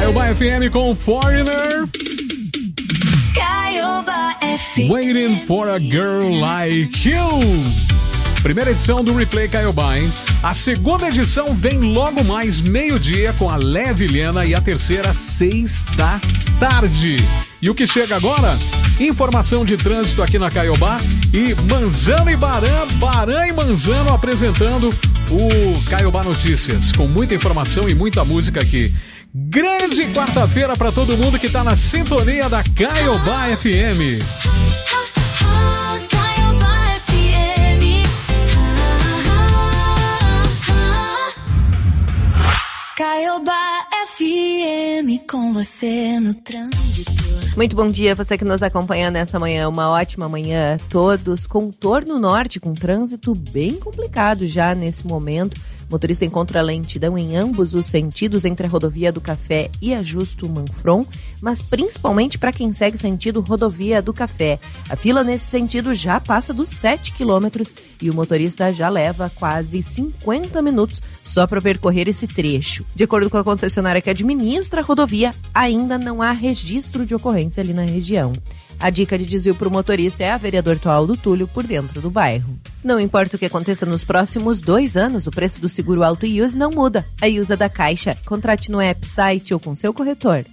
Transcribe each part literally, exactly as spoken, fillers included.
Caiobá F M com Foreigner. Caiobá F M. Waiting for a Girl Like You. Primeira edição do Replay Caiobá, hein? A segunda edição vem logo mais meio-dia com a Leve Liana e a terceira, seis da tarde. E o que chega agora? Informação de trânsito aqui na Caiobá e Manzano e Baran, Baran e Manzano apresentando o Caiobá Notícias, com muita informação e muita música aqui. Grande quarta-feira para todo mundo que tá na sintonia da Caiobá F M. Caiobá F M com você no trânsito. Muito bom dia, você que nos acompanha nessa manhã, uma ótima manhã a todos. Contorno Norte com trânsito bem complicado já nesse momento. O motorista encontra lentidão em ambos os sentidos entre a rodovia do Café e a Justo Manfron, mas principalmente para quem segue sentido rodovia do Café. A fila nesse sentido já passa dos sete quilômetros e o motorista já leva quase cinquenta minutos só para percorrer esse trecho. De acordo com a concessionária que administra a rodovia, ainda não há registro de ocorrência ali na região. A dica de desvio para o motorista é a Vereador Toaldo Túlio por dentro do bairro. Não importa o que aconteça nos próximos dois anos, o preço do seguro Auto I U S não muda. A I U S é da Caixa. Contrate no app, site ou com seu corretor.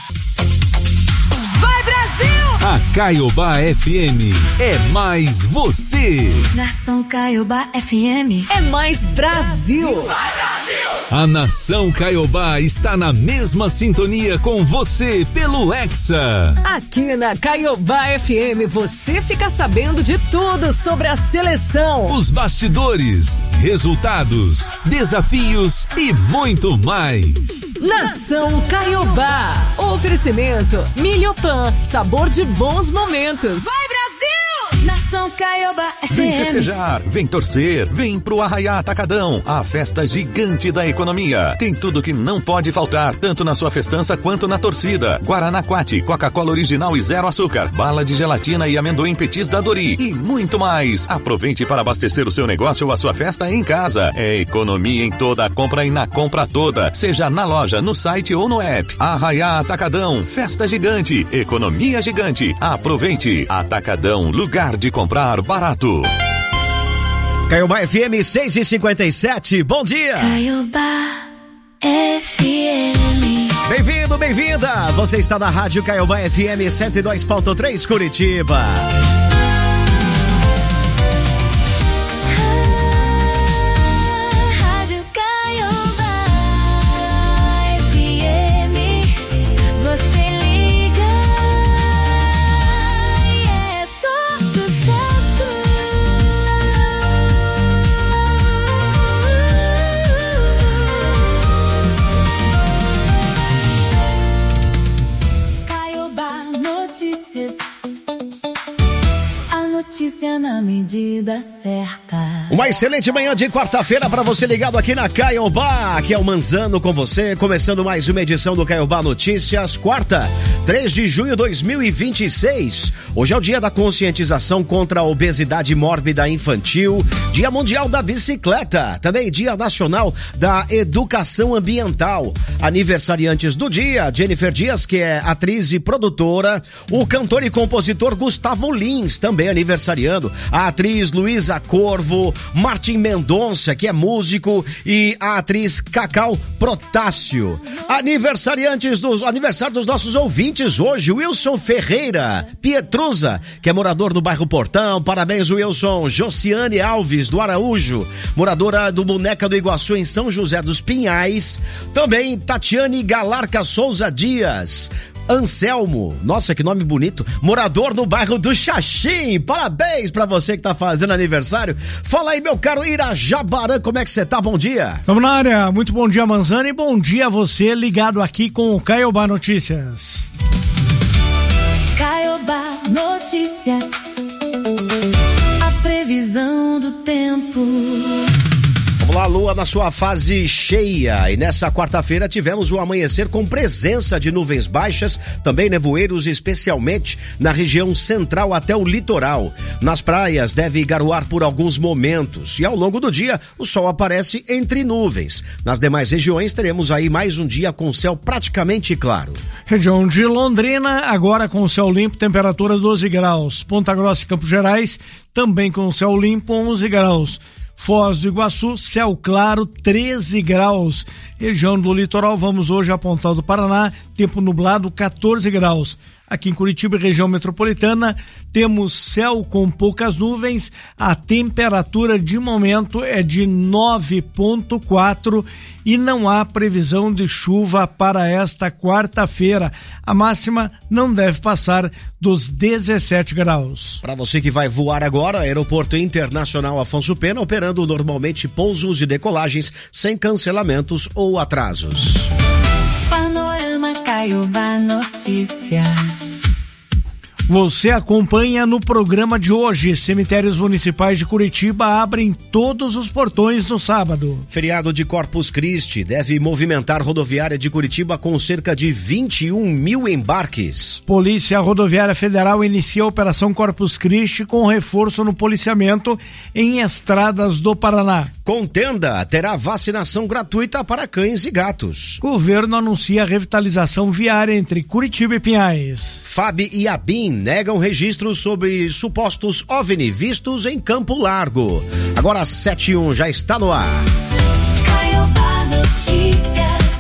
Vai, Brasil! A Caiobá F M é mais você. Nação Caiobá F M é mais Brasil. Vai, Brasil! A Nação Caiobá está na mesma sintonia com você pelo Hexa. Aqui na Caiobá F M você fica sabendo de tudo sobre a seleção, os bastidores, resultados, desafios e muito mais. Nação Caiobá. Oferecimento Milhopan, sabor de bons momentos. Vai, Brasil! Nação Caiobá F M. Vem festejar, vem torcer, vem pro Arraiá Atacadão, a festa gigante da economia. Tem tudo que não pode faltar, tanto na sua festança quanto na torcida. Guaraná Quati, Coca-Cola original e zero açúcar, bala de gelatina e amendoim petis da Dori e muito mais. Aproveite para abastecer o seu negócio ou a sua festa em casa. É economia em toda a compra e na compra toda, seja na loja, no site ou no app. Arraiá Atacadão, festa gigante, economia gigante. Aproveite. Atacadão, lugar de comprar barato. Caiobá F M seis e cinquenta e sete, bom dia! Caiobá F M. Bem-vindo, bem-vinda! Você está na Rádio Caiobá F M cento e dois ponto três Curitiba. Rádio Caiobá F M. Você liga e é só sucesso. Caiobá Notícias. A notícia na medida certa. Uma excelente manhã de quarta-feira para você ligado aqui na Caiobá, que é o Manzano com você, começando mais uma edição do Caiobá Notícias, quarta, três de junho de dois mil e vinte e seis. Hoje é o dia da conscientização contra a obesidade mórbida infantil, Dia Mundial da Bicicleta, também Dia Nacional da Educação Ambiental. Aniversariantes do dia, Jennifer Dias, que é atriz e produtora, o cantor e compositor Gustavo Lins, também aniversariando, a atriz Luísa Corvo, Martim Mendonça, que é músico, e a atriz Cacau Protásio. Aniversariantes dos aniversário dos nossos ouvintes hoje, Wilson Ferreira Pietruza, que é morador do bairro Portão. Parabéns, Wilson. Josiane Alves do Araújo, moradora do Boneca do Iguaçu em São José dos Pinhais. Também Tatiane Galarca Souza Dias. Anselmo, nossa, que nome bonito, morador no bairro do Xaxim. Parabéns pra você que tá fazendo aniversário. Fala aí, meu caro Irajabarã, como é que você tá? Bom dia. Estamos na área, muito bom dia, Manzano, e bom dia a você ligado aqui com o Caiobá Notícias. Caiobá Notícias. A previsão do tempo. Vamos Olá, Lua, na sua fase cheia. E nessa quarta-feira tivemos o amanhecer com presença de nuvens baixas, também nevoeiros, especialmente na região central até o litoral. Nas praias deve garoar por alguns momentos e ao longo do dia o sol aparece entre nuvens. Nas demais regiões teremos aí mais um dia com céu praticamente claro. Região de Londrina, agora com céu limpo, temperatura doze graus. Ponta Grossa e Campos Gerais, também com céu limpo, onze graus. Foz do Iguaçu, céu claro, treze graus. Região do litoral, vamos hoje a Pontal do Paraná, tempo nublado, quatorze graus. Aqui em Curitiba, região metropolitana, temos céu com poucas nuvens, a temperatura de momento é de nove vírgula quatro e não há previsão de chuva para esta quarta-feira. A máxima não deve passar dos dezessete graus. Para você que vai voar agora, Aeroporto Internacional Afonso Pena operando normalmente pousos e decolagens sem cancelamentos ou atrasos. Panorama Caiobá Notícias. Você acompanha no programa de hoje. Cemitérios municipais de Curitiba abrem todos os portões no sábado. Feriado de Corpus Christi deve movimentar rodoviária de Curitiba com cerca de vinte e um mil embarques. Polícia Rodoviária Federal inicia a Operação Corpus Christi com reforço no policiamento em estradas do Paraná. Contenda terá vacinação gratuita para cães e gatos. Governo anuncia a revitalização viária entre Curitiba e Pinhais. F A B e A B I N negam registros sobre supostos OVNI vistos em Campo Largo. Agora sete e um já está no ar. Caiobá Notícias.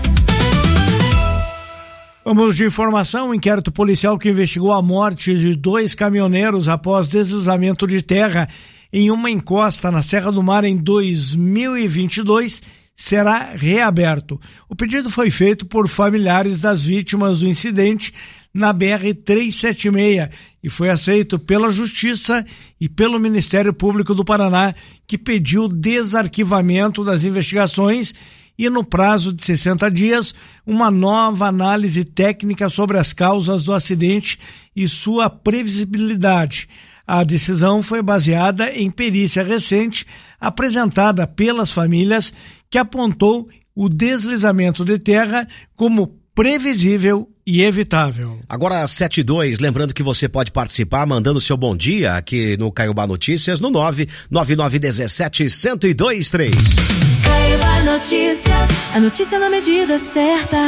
Vamos de informação, um inquérito policial que investigou a morte de dois caminhoneiros após deslizamento de terra em uma encosta na Serra do Mar em dois mil e vinte e dois será reaberto. O pedido foi feito por familiares das vítimas do incidente na B R trezentos e setenta e seis e foi aceito pela Justiça e pelo Ministério Público do Paraná, que pediu desarquivamento das investigações e, no prazo de sessenta dias, uma nova análise técnica sobre as causas do acidente e sua previsibilidade. A decisão foi baseada em perícia recente apresentada pelas famílias, que apontou o deslizamento de terra como previsível e evitável. Agora sete e dois, lembrando que você pode participar mandando seu bom dia aqui no Caiobá Notícias no nove nove nove um sete, um zero dois três. Caiobá Notícias, a notícia na medida certa.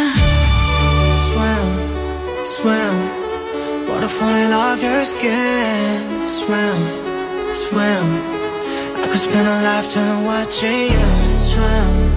Swim, swim. Waterfall in love your skin. Swim, swim. I could spend a lifetime watching you swim,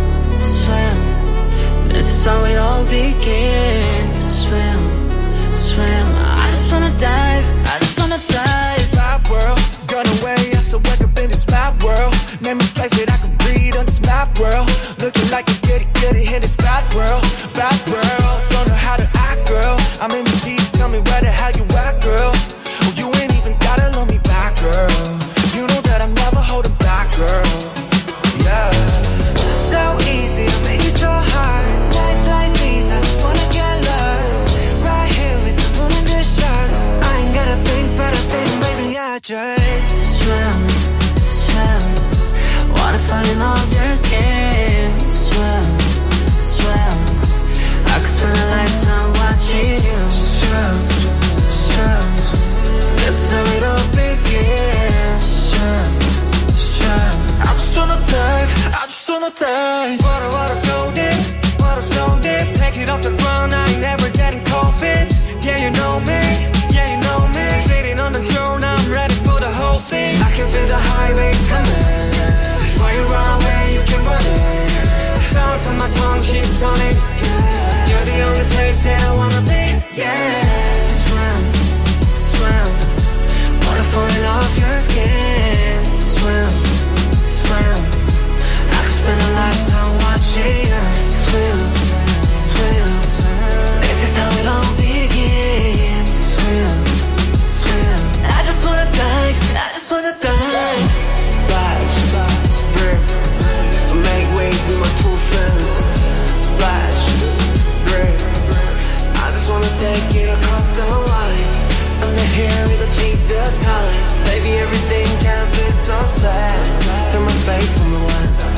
swim. This is how it all begins. Swim, swim. I just wanna dive, I just wanna dive. My world, gone away, I still wake up in this map world. Name a place that I could breathe on this map world. Looking like a goody goody in this bad world, bad world. Don't know how to act, girl. I'm in the deep, tell me where the hell you at, girl. Oh, you ain't even gotta love me back, girl. You know that I'm never holding back, girl. Yeah. So easy to make it so hard. Nights like these, I just wanna get lost. Right here with the moon and the stars. I ain't gotta think, but I think, baby, I just swim, swim. Wanna fall in love your skin. Swim, swim. I could spend a lifetime watching you swim, swim. This is how it all begins. Swim, swim. I just wanna dive, I just wanna dive. Water, water so deep, water so deep. Take it off the ground, I ain't never getting cold feet. Yeah, you know me, yeah, you know me. Sitting on the throne, I'm ready for the whole thing. I can feel the high waves coming. While you run away, you can run it. Sound on my tongue, she's stunning. You're the only place that I wanna be, yeah. Swim, swim. Waterfalling off your skin. Swim, swim. I could spend a lifetime watching you swim, swim. This is how it all begins. Swim, swim. I just wanna dive, I just wanna dive. Splash, splash, drip. Make waves with my two friends. Splash, drip. I just wanna take it across the line. Under here, it'll change the time. Baby, everything can be so sad. Through my face from the west. I just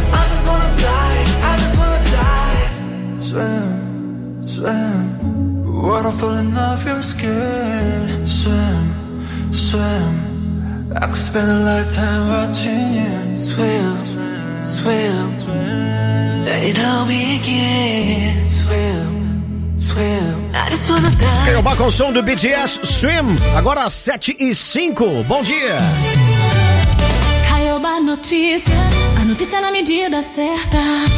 just wanna dive, I just wanna dive. Swim, swim, water fall in off your skin. Swim, swim, I could spend a lifetime watching you. Swim, swim, swim, swim. It all begins. Swim, swim, I just wanna dive. Eu vou com o som do B T S, Swim, agora às sete e cinco. Bom dia. Caiobá Notícias, a notícia na medida certa.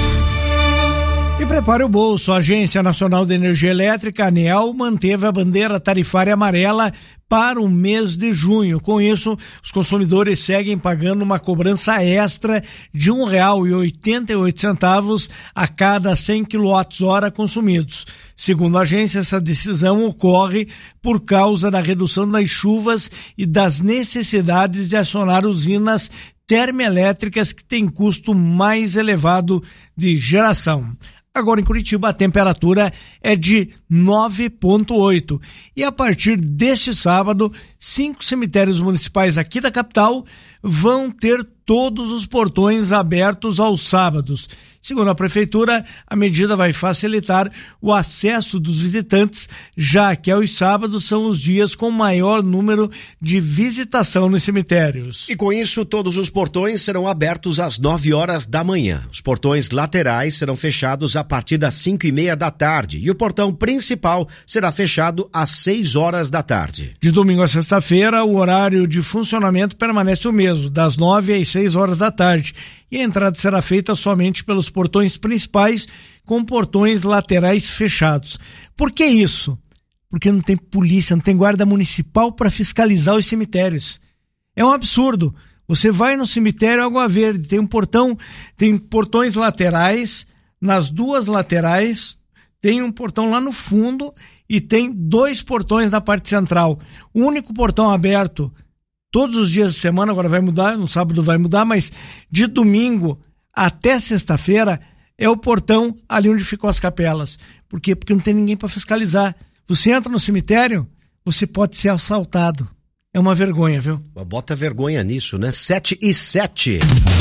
E prepare o bolso. A Agência Nacional de Energia Elétrica, ANEEL, manteve a bandeira tarifária amarela para o mês de junho. Com isso, os consumidores seguem pagando uma cobrança extra de um real e oitenta e oito centavos a cada cem quilowatt-hora consumidos. Segundo a agência, essa decisão ocorre por causa da redução das chuvas e das necessidades de acionar usinas termoelétricas que têm custo mais elevado de geração. Agora em Curitiba a temperatura é de nove vírgula oito e a partir deste sábado, cinco cemitérios municipais aqui da capital vão ter todos os portões abertos aos sábados. Segundo a prefeitura, a medida vai facilitar o acesso dos visitantes, já que aos sábados são os dias com maior número de visitação nos cemitérios. E com isso, todos os portões serão abertos às nove horas da manhã. Os portões laterais serão fechados a partir das cinco e meia da tarde e o portão principal será fechado às seis horas da tarde. De domingo a sexta-feira, o horário de funcionamento permanece o mesmo, das nove às seis horas da tarde. E a entrada será feita somente pelos portões principais, com portões laterais fechados. Por que isso? Porque não tem polícia, não tem guarda municipal para fiscalizar os cemitérios. É um absurdo. Você vai no cemitério Água Verde, tem um portão, tem portões laterais, nas duas laterais, tem um portão lá no fundo e tem dois portões na parte central. O único portão aberto todos os dias de semana, agora vai mudar, no sábado vai mudar, mas de domingo até sexta-feira é o portão ali onde ficam as capelas. Por quê? Porque não tem ninguém para fiscalizar. Você entra no cemitério, você pode ser assaltado. É uma vergonha, viu? Bota vergonha nisso, né? Sete e sete.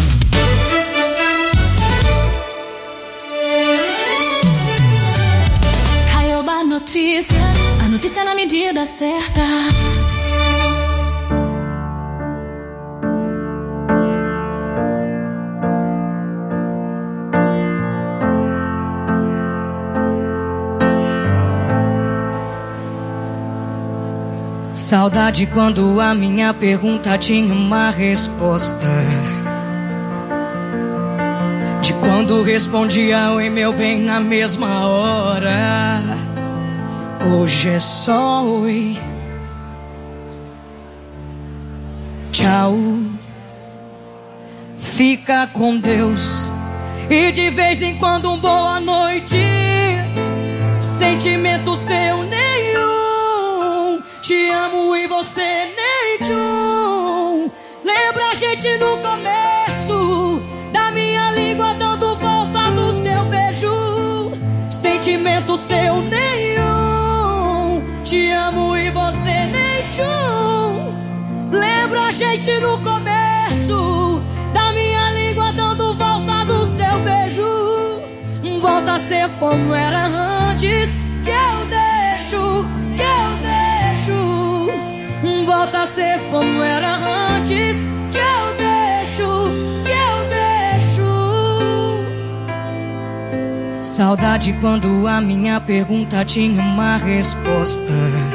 Caiobá Notícias, a notícia na medida certa. Saudade quando a minha pergunta tinha uma resposta. De quando respondia oi meu bem na mesma hora. Hoje é só oi, tchau, fica com Deus. E de vez em quando um boa noite. Sentimento seu nenhum. Te amo e você nem tchum. Lembra a gente no começo da minha língua dando volta no seu beijo. Sentimento seu nenhum. Te amo e você nem tchum. Lembra a gente no começo da minha língua dando volta no seu beijo. Volta a ser como era antes. Que eu deixo, que eu deixo. Volta a ser como era antes. Que eu deixo, que eu deixo. Saudade quando a minha pergunta tinha uma resposta.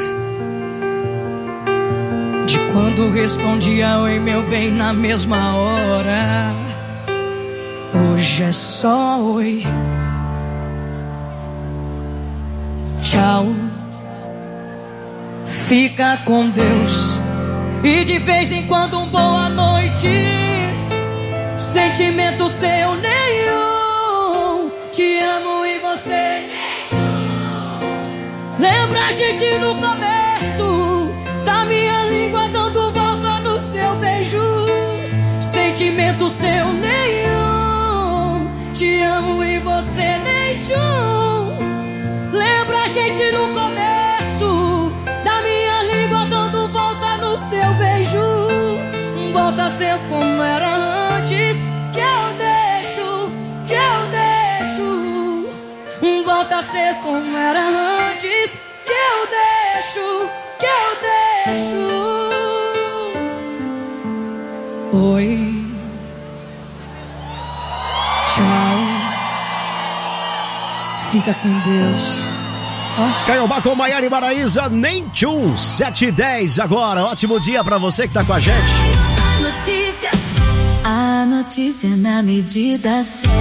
De quando respondia oi meu bem na mesma hora. Hoje é só oi, tchau, fica com Deus. E de vez em quando um boa noite. Sentimento seu nenhum. Te amo e você lembra a gente no começo da minha língua dando volta no seu beijo. Sentimento seu nenhum. Te amo e você nem tchum. Lembra a gente no começo da minha língua dando volta no seu beijo. Volta a ser como era antes. Que eu deixo, ser como era antes. Que eu deixo, que eu deixo. Oi. Tchau. Fica com Deus. Oh. Caiobá com Maiara e Maraísa, nem tchum, sete e dez agora. Ótimo dia pra você que tá com a gente. Notícias. A notícia na medida certa.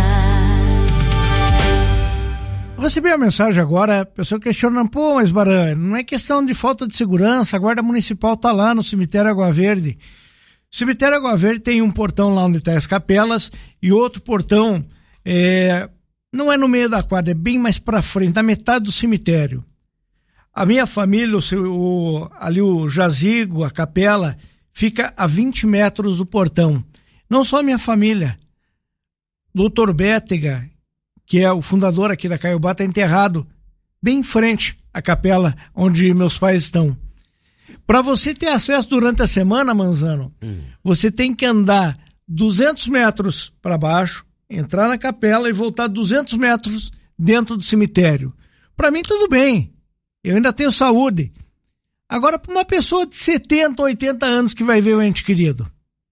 Recebi a mensagem agora, a pessoa questionando, pô, mas Baran, não é questão de falta de segurança, a guarda municipal tá lá no cemitério Água Verde. O cemitério Água Verde tem um portão lá onde tá as capelas e outro portão, é, não é no meio da quadra, é bem mais pra frente, na metade do cemitério. A minha família, o, seu, o, ali o jazigo, a capela, fica a vinte metros do portão. Não só a minha família, doutor Bétega, que é o fundador aqui da Caiobá, está enterrado bem em frente à capela onde meus pais estão. Para você ter acesso durante a semana, Manzano, hum. você tem que andar duzentos metros para baixo, entrar na capela e voltar duzentos metros dentro do cemitério. Para mim, tudo bem. Eu ainda tenho saúde. Agora, para uma pessoa de setenta, oitenta anos que vai ver o ente querido.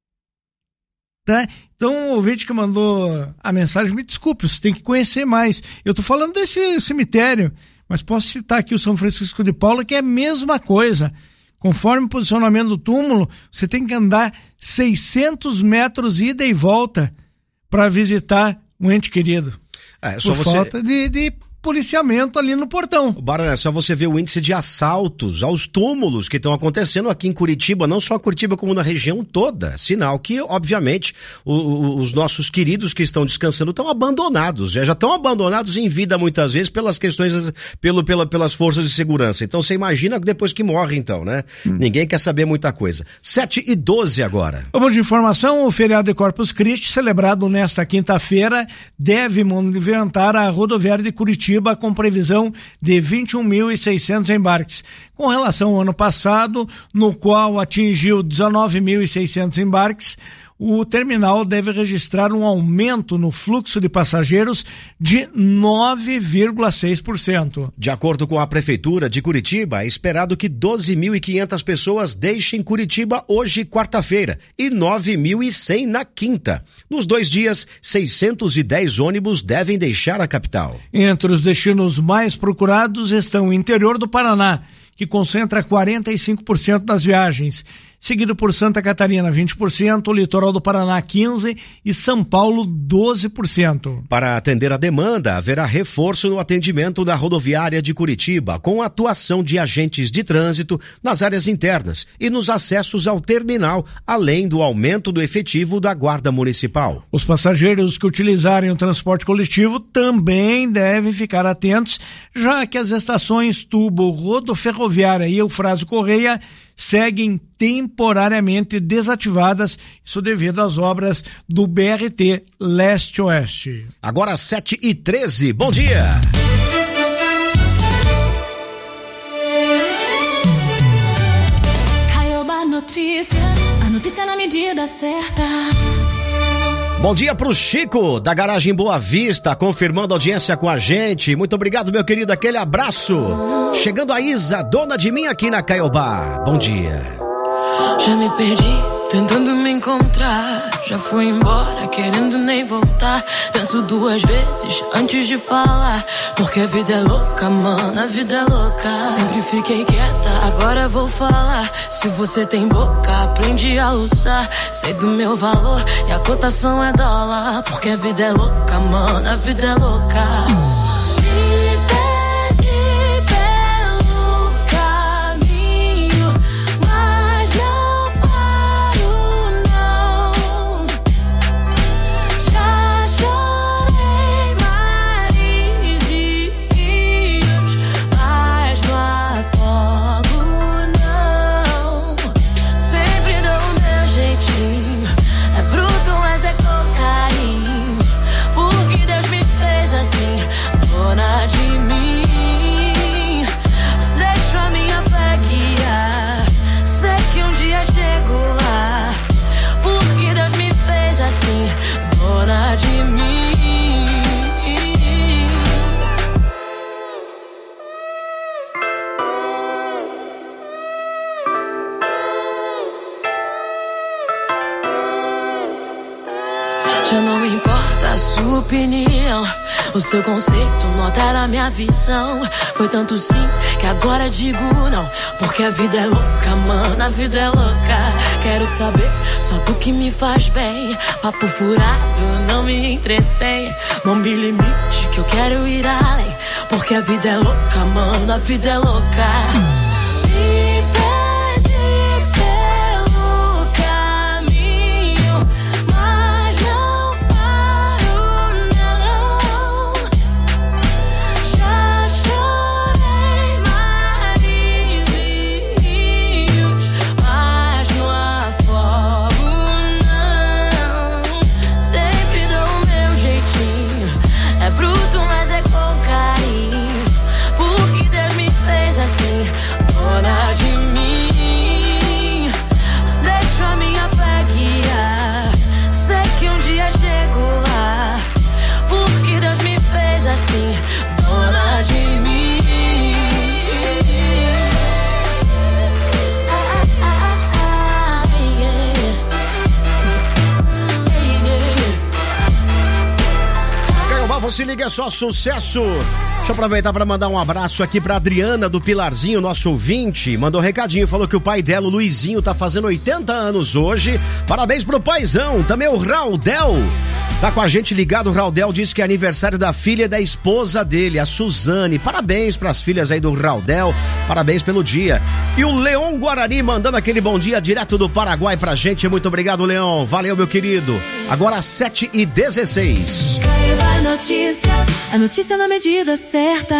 Tá? Então, o ouvinte que mandou a mensagem, me desculpe, você tem que conhecer mais. Eu tô falando desse cemitério, mas posso citar aqui o São Francisco de Paula, que é a mesma coisa. Conforme o posicionamento do túmulo, você tem que andar seiscentos metros ida e volta para visitar um ente querido. É, só por você... falta de... de... policiamento ali no portão. Barão, é só você ver o índice de assaltos aos túmulos que estão acontecendo aqui em Curitiba, não só Curitiba como na região toda. Sinal que, obviamente, o, o, os nossos queridos que estão descansando estão abandonados, já, já estão abandonados em vida muitas vezes pelas questões, pelo, pela, pelas forças de segurança. Então você imagina depois que morre então, né? Hum. Ninguém quer saber muita coisa. sete e doze agora. Vamos de informação, o feriado de Corpus Christi, celebrado nesta quinta-feira, deve movimentar a rodoviária de Curitiba com previsão de vinte e um mil e seiscentos embarques, com relação ao ano passado, no qual atingiu dezenove mil e seiscentos embarques. O terminal deve registrar um aumento no fluxo de passageiros de nove vírgula seis por cento. De acordo com a Prefeitura de Curitiba, é esperado que doze mil e quinhentas pessoas deixem Curitiba hoje, quarta-feira, e nove mil e cem na quinta. Nos dois dias, seiscentos e dez ônibus devem deixar a capital. Entre os destinos mais procurados estão o interior do Paraná, que concentra quarenta e cinco por cento das viagens, seguido por Santa Catarina, vinte por cento, o litoral do Paraná, quinze por cento e São Paulo, doze por cento. Para atender a demanda, haverá reforço no atendimento da rodoviária de Curitiba, com a atuação de agentes de trânsito nas áreas internas e nos acessos ao terminal, além do aumento do efetivo da Guarda Municipal. Os passageiros que utilizarem o transporte coletivo também devem ficar atentos, já que as estações Tubo, Rodoferroviária e Eufrásio Correia seguem temporariamente desativadas, isso devido às obras do B R T Leste-Oeste. Agora sete e treze, bom dia! Caiobá Notícias, a notícia na medida certa. Bom dia pro Chico, da Garagem Boa Vista, confirmando a audiência com a gente. Muito obrigado, meu querido, aquele abraço. Chegando a Isa, dona de mim aqui na Caiobá. Bom dia. Já me perdi, tentando me encontrar. Já fui embora, querendo nem voltar. Penso duas vezes antes de falar, porque a vida é louca, mano, a vida é louca. Sempre fiquei quieta, agora vou falar. Se você tem boca, aprende a usar. Sei do meu valor e a cotação é dólar, porque a vida é louca, mano, a vida é louca. Porque Deus me fez assim. Já não me importa a sua opinião, o seu conceito não altera a minha visão. Foi tanto sim que agora digo não, porque a vida é louca, mano, a vida é louca. Quero saber só do que me faz bem. Papo furado não me entretém. Não me limite que eu quero ir além, porque a vida é louca, mano, a vida é louca. Me pede pelo caminho, mas não paro não. Já chorei mares e rios, mas não afogo não. Sempre dou o meu jeitinho, é bruto mas é com carinho, porque Deus me fez assim, dona de mim. Deixo a minha fé guiar, sei que um dia chego lá, porque Deus me fez assim, dona de mim. Ah, ah, ah, ah, yeah. Yeah. Caiobá, você liga, é só sucesso. Deixa eu aproveitar para mandar um abraço aqui pra Adriana do Pilarzinho, nosso ouvinte. Mandou um recadinho, falou que o pai dela, o Luizinho, tá fazendo oitenta anos hoje. Parabéns pro paizão. Também o Raudel tá com a gente ligado. O Raudel disse que é aniversário da filha da esposa dele, a Suzane. Parabéns pras filhas aí do Raudel. Parabéns pelo dia. E o Leon Guarani mandando aquele bom dia direto do Paraguai pra gente. Muito obrigado, Leon. Valeu, meu querido. Agora sete e dezesseis. Caiobá Notícias, a notícia na medida certa.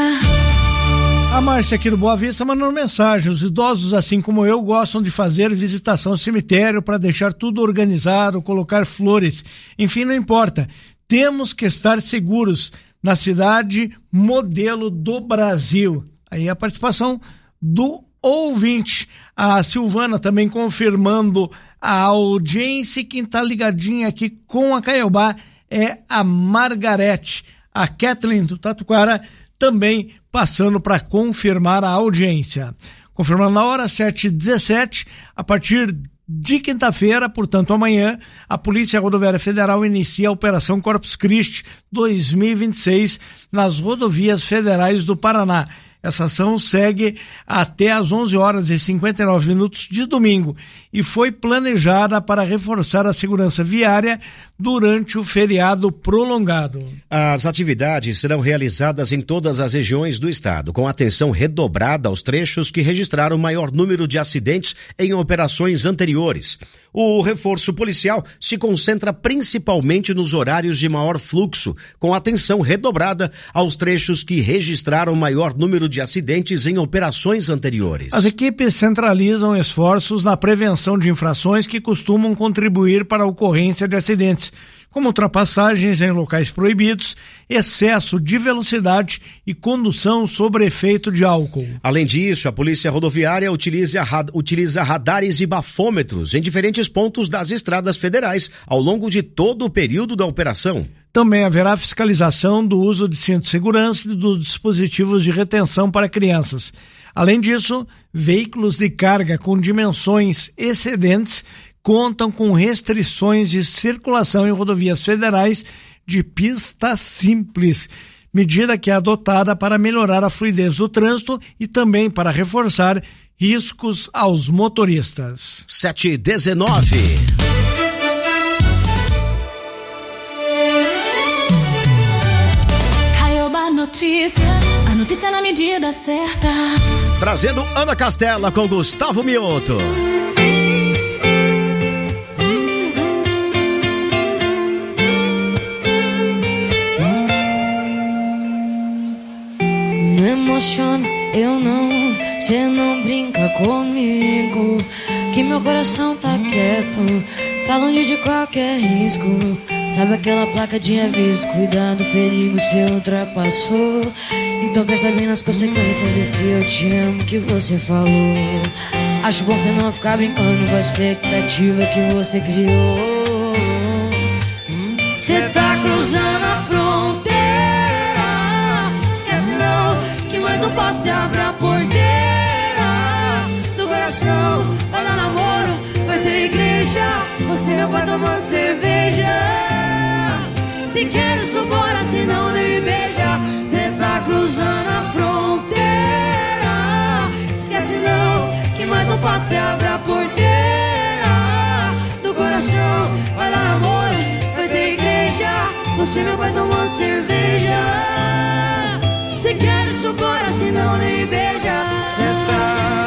A Márcia aqui do Boa Vista mandando mensagem. Os idosos, assim como eu, gostam de fazer visitação ao cemitério para deixar tudo organizado, colocar flores. Enfim, não importa. Temos que estar seguros na cidade modelo do Brasil. Aí a participação do ouvinte. A Silvana também confirmando a audiência. Quem está ligadinha aqui com a Caiobá é a Margarete. A Kathleen do Tatuquara também passando para confirmar a audiência. Confirmando na hora, sete e dezessete, a partir de quinta-feira, portanto amanhã, a Polícia Rodoviária Federal inicia a Operação Corpus Christi dois mil e vinte e seis nas rodovias federais do Paraná. Essa ação segue até às onze horas e cinquenta e nove minutos de domingo e foi planejada para reforçar a segurança viária durante o feriado prolongado. As atividades serão realizadas em todas as regiões do estado, com atenção redobrada aos trechos que registraram maior número de acidentes em operações anteriores. O reforço policial se concentra principalmente nos horários de maior fluxo, com atenção redobrada aos trechos que registraram maior número de acidentes em operações anteriores. As equipes centralizam esforços na prevenção de infrações que costumam contribuir para a ocorrência de acidentes, como ultrapassagens em locais proibidos, excesso de velocidade e condução sob efeito de álcool. Além disso, a Polícia Rodoviária utiliza, utiliza radares e bafômetros em diferentes pontos das estradas federais ao longo de todo o período da operação. Também haverá fiscalização do uso de cinto de segurança e dos dispositivos de retenção para crianças. Além disso, veículos de carga com dimensões excedentes contam com restrições de circulação em rodovias federais de pista simples, medida que é adotada para melhorar a fluidez do trânsito e também para reforçar riscos aos motoristas. sete e dezenove. Caiobá Notícias, a notícia na medida certa. Trazendo Ana Castela com Gustavo Mioto. Não emociona, eu não, cê não brinca comigo, que meu coração tá quieto, tá longe de qualquer risco. Sabe aquela placa de aviso, cuidado, perigo, cê ultrapassou. Então pensa bem nas consequências desse eu te amo que você falou. Acho bom cê não ficar brincando com a expectativa que você criou. Cê tá cruzando a fronteira, esquece não, que mais um passo e abre a porteira do coração. Vai dar namoro, vai ter igreja, você meu pai tomando cerveja. Se quer isso, bora, senão nem me beija. Cê tá cruzando a fronteira. Esquece não, que mais um passo e abre a porteira do coração. Vai dar namoro, vai ter igreja. Você meu pai tomando cerveja. Se quer isso, bora, senão nem me beija. Cê tá...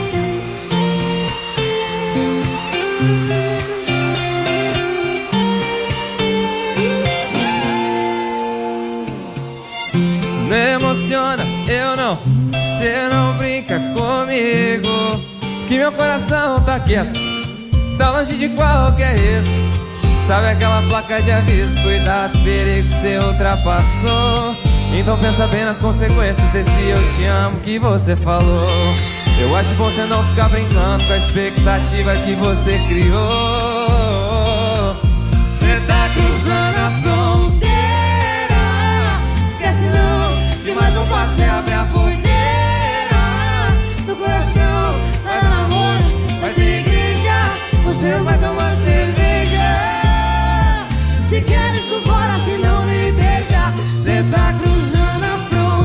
Não emociona, eu não. Cê não brinca comigo, que meu coração tá quieto, tá longe de qualquer risco. Sabe aquela placa de aviso? Cuidado, perigo, cê ultrapassou. Então pensa bem nas consequências desse eu te amo que você falou. Eu acho bom cê não ficar brincando com a expectativa que você criou. Cê tá cruzando a fronteira. Esquece não, que mais um passo é abrir a porteira do coração. Vai dar namoro, vai ter igreja. Você vai tomar cerveja. Se quer isso, bora, senão nem beija. Cê tá cruzando a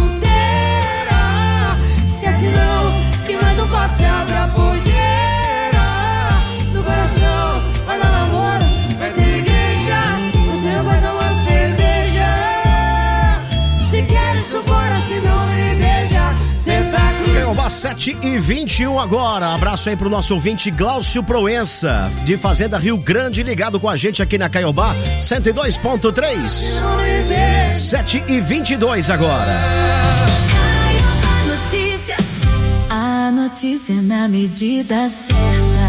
fronteira. Esquece não, que mais um passo e abre a porteira do coração. Vai dar namoro, vai ter igreja. Você vai tomar cerveja. Se quer isso, bora, senão nem beija. Cê tá cruzando. Caiobá sete e vinte e um agora. Abraço aí pro nosso ouvinte Glaucio Proença, de Fazenda Rio Grande, ligado com a gente aqui na Caiobá cento e dois ponto três. sete e vinte e dois agora. Caiobá Notícias. A notícia na medida certa.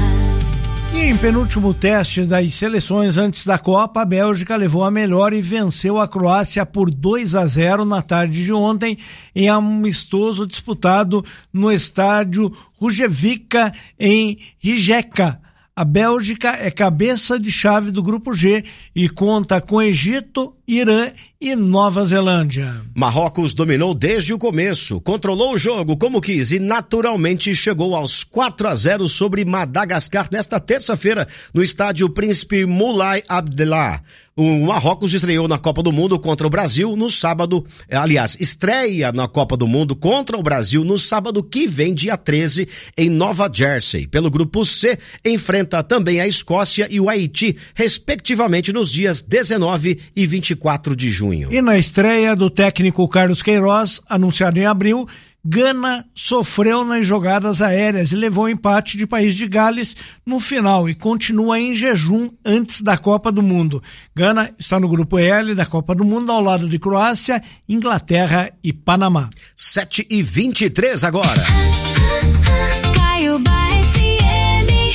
E em penúltimo teste das seleções antes da Copa, a Bélgica levou a melhor e venceu a Croácia por dois a zero na tarde de ontem, em amistoso disputado no estádio Rujevica, em Rijeka. A Bélgica é cabeça de chave do Grupo G e conta com Egito, Irã e Nova Zelândia. Marrocos dominou desde o começo, controlou o jogo como quis e naturalmente chegou aos quatro a zero sobre Madagascar nesta terça-feira no estádio Príncipe Moulay Abdellah. O Marrocos estreou na Copa do Mundo contra o Brasil no sábado, aliás, estreia na Copa do Mundo contra o Brasil no sábado que vem, dia treze, em Nova Jersey. Pelo Grupo C, enfrenta também a Escócia e o Haiti, respectivamente, nos dias dezenove e vinte e quatro de junho. E na estreia do técnico Carlos Queiroz, anunciado em abril, Gana sofreu nas jogadas aéreas e levou o empate de País de Gales no final e continua em jejum antes da Copa do Mundo. Gana está no grupo L da Copa do Mundo ao lado de Croácia, Inglaterra e Panamá. sete e vinte e três agora. Caiobá F M.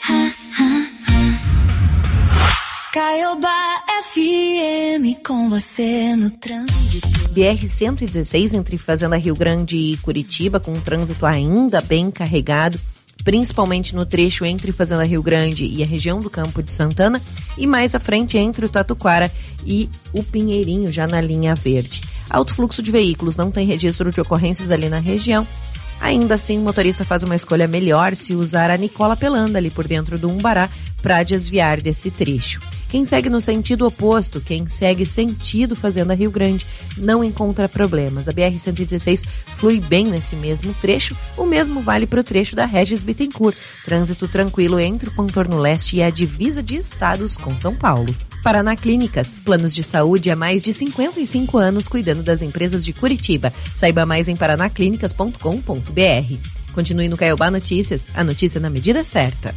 Caiobá F M com você no trânsito. B R cento e dezesseis entre Fazenda Rio Grande e Curitiba, com um trânsito ainda bem carregado, principalmente no trecho entre Fazenda Rio Grande e a região do Campo de Santana, e mais à frente entre o Tatuquara e o Pinheirinho, já na linha verde. Alto fluxo de veículos, não tem registro de ocorrências ali na região. Ainda assim, o motorista faz uma escolha melhor se usar a Nicola Pelanda ali por dentro do Umbará para desviar desse trecho. Quem segue no sentido oposto, quem segue sentido Fazenda Rio Grande, não encontra problemas. A B R cento e dezesseis flui bem nesse mesmo trecho, o mesmo vale para o trecho da Regis Bittencourt. Trânsito tranquilo entre o contorno leste e a divisa de estados com São Paulo. Paraná Clínicas, planos de saúde há mais de cinquenta e cinco anos cuidando das empresas de Curitiba. Saiba mais em paraná clínicas ponto com ponto b r. Continue no Caiobá Notícias, a notícia na medida certa.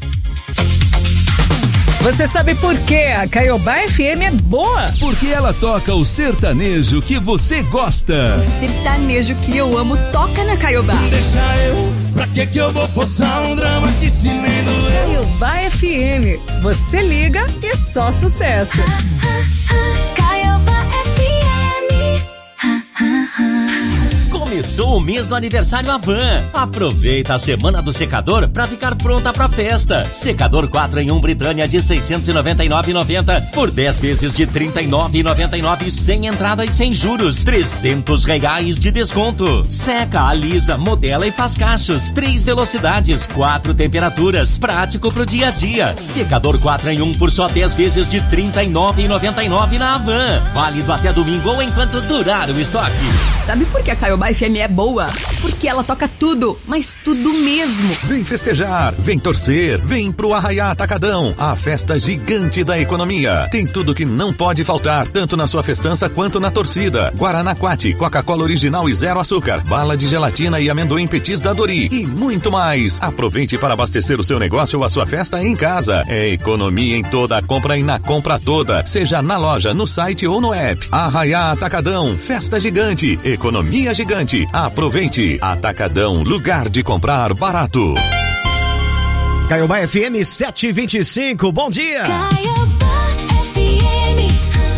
Você sabe por que a Caiobá F M é boa? Porque ela toca o sertanejo que você gosta. O sertanejo que eu amo toca na Caiobá. Deixa eu, pra que que eu vou forçar um drama que se nem doeu? Caiobá F M, você liga e só sucesso. Caiobá F M. Começou o mês do aniversário Havan. Aproveita a semana do secador para ficar pronta pra festa. Secador quatro em um Britânia de seiscentos e noventa e nove reais e noventa centavos por dez vezes de trinta e nove reais e noventa e nove centavos sem entrada e sem juros. trezentos reais de desconto. Seca, alisa, modela e faz cachos. Três velocidades, quatro temperaturas. Prático pro dia a dia. Secador quatro em um por só dez vezes de trinta e nove reais e noventa e nove centavos na Havan. Válido até domingo ou enquanto durar o estoque. Sabe por que a Caiobá F M é boa? Porque ela toca tudo, mas tudo mesmo. Vem festejar, vem torcer, vem pro Arraiá Atacadão, a festa gigante da economia. Tem tudo que não pode faltar, tanto na sua festança quanto na torcida. Guaraná Quati, Coca-Cola original e zero açúcar, bala de gelatina e amendoim petis da Dori e muito mais. Aproveite para abastecer o seu negócio ou a sua festa em casa. É economia em toda a compra e na compra toda, seja na loja, no site ou no app. Arraiá Atacadão, festa gigante, economia gigante. Aproveite. Atacadão, lugar de comprar barato. Caiobá F M sete e vinte e cinco, bom dia. Caiobá F M.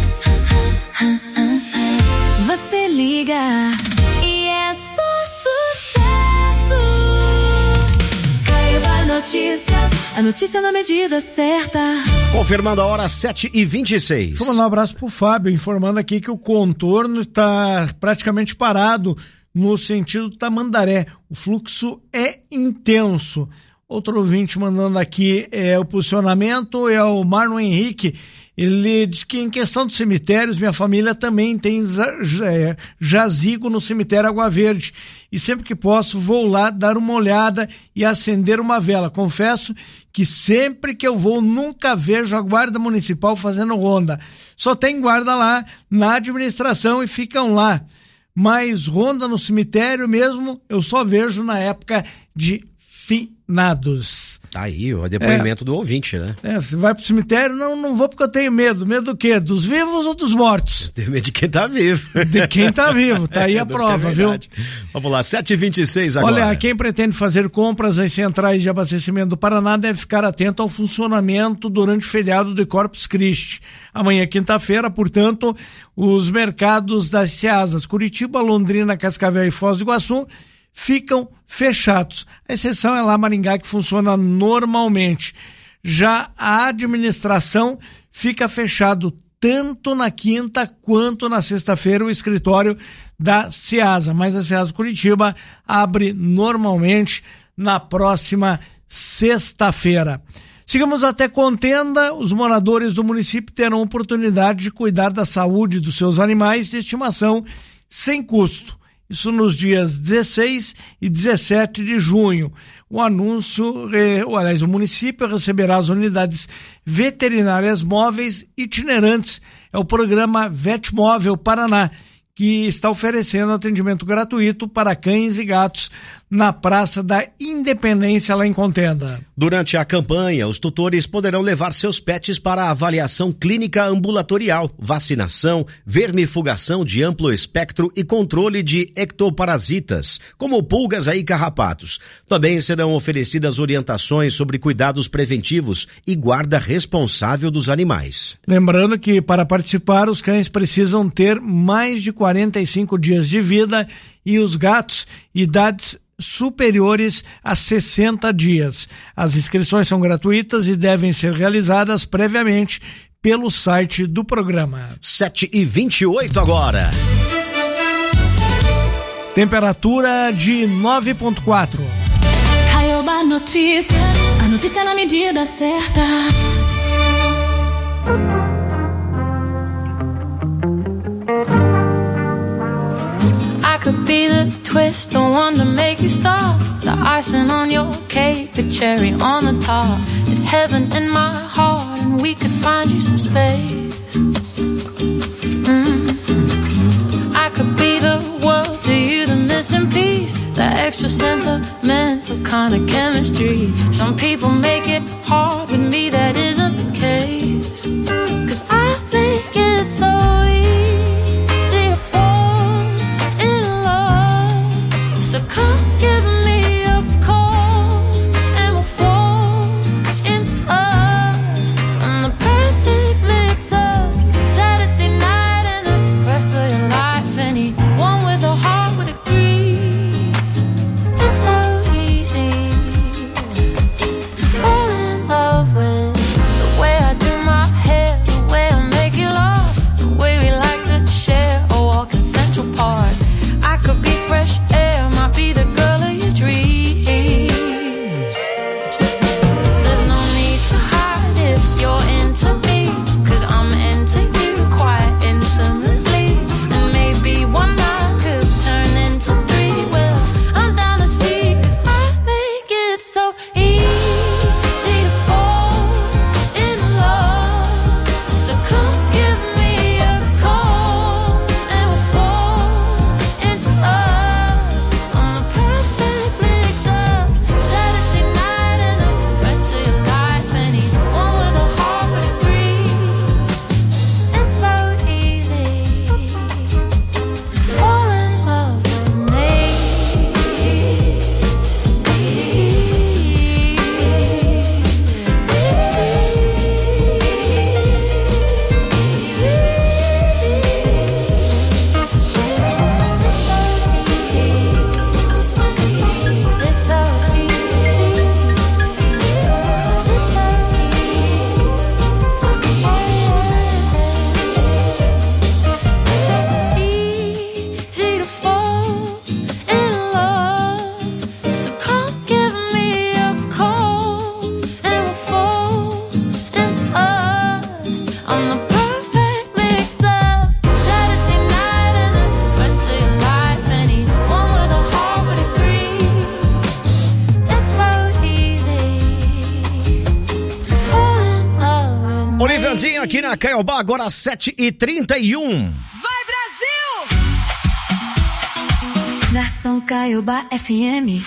Você liga e é só sucesso. Caiobá Notícias, a notícia na medida certa. Confirmando a hora, sete e vinte e seis. Vou mandar um abraço pro Fábio, informando aqui que o contorno está praticamente parado no sentido Tamandaré. O fluxo é intenso. Outro ouvinte mandando aqui é o posicionamento, é o Marlon Henrique. Ele diz que em questão de cemitérios, minha família também tem jazigo no cemitério Água Verde. E sempre que posso, vou lá dar uma olhada e acender uma vela. Confesso que sempre que eu vou, nunca vejo a guarda municipal fazendo ronda. Só tem guarda lá na administração e ficam lá. Mas ronda no cemitério mesmo, eu só vejo na época de finados. Tá aí o depoimento é, do ouvinte, né? É, você vai pro cemitério, não, não vou porque eu tenho medo. Medo do quê? Dos vivos ou dos mortos? Tenho medo de quem tá vivo. De quem tá vivo, tá aí a prova, viu? Vamos lá, sete e vinte e seis agora. Olha, quem pretende fazer compras nas centrais de abastecimento do Paraná deve ficar atento ao funcionamento durante o feriado de Corpus Christi. Amanhã, quinta-feira, portanto, os mercados das Ceasas, Curitiba, Londrina, Cascavel e Foz do Iguaçu, ficam fechados. A exceção é lá Maringá, que funciona normalmente. Já a administração fica fechado tanto na quinta quanto na sexta-feira o escritório da Ceasa, mas a Ceasa Curitiba abre normalmente na próxima sexta-feira. Sigamos até Contenda, os moradores do município terão oportunidade de cuidar da saúde dos seus animais de estimação sem custo. Isso nos dias dezesseis e dezessete de junho. O anúncio, aliás, o município receberá as unidades veterinárias móveis itinerantes. É o programa Vetmóvel Paraná, que está oferecendo atendimento gratuito para cães e gatos na Praça da Independência, lá em Contenda. Durante a campanha, os tutores poderão levar seus pets para avaliação clínica ambulatorial, vacinação, vermifugação de amplo espectro e controle de ectoparasitas, como pulgas e carrapatos. Também serão oferecidas orientações sobre cuidados preventivos e guarda responsável dos animais. Lembrando que para participar, os cães precisam ter mais de quarenta e cinco dias de vida e os gatos, idades superiores a sessenta dias. As inscrições são gratuitas e devem ser realizadas previamente pelo site do programa. sete e vinte e oito agora. Temperatura de nove ponto quatro. Caiobá Notícias, a notícia na medida certa. Could be the twist, the one to make you stop. The icing on your cake, the cherry on the top. It's heaven in my heart, and we could find you some space. Mm-hmm. I could be the world to you, the missing piece, the extra sentimental kind of chemistry. Some people make it hard, with me that isn't the case. 'Cause I make it so easy to fall. So come give me a call and we'll fall into us. I'm the perfect mix of Saturday night and the rest of your life. Anyone with a heart would agree manhã aqui na Caiobá, agora sete e trinta e um. Vai, Brasil! Nação Caiobá F M.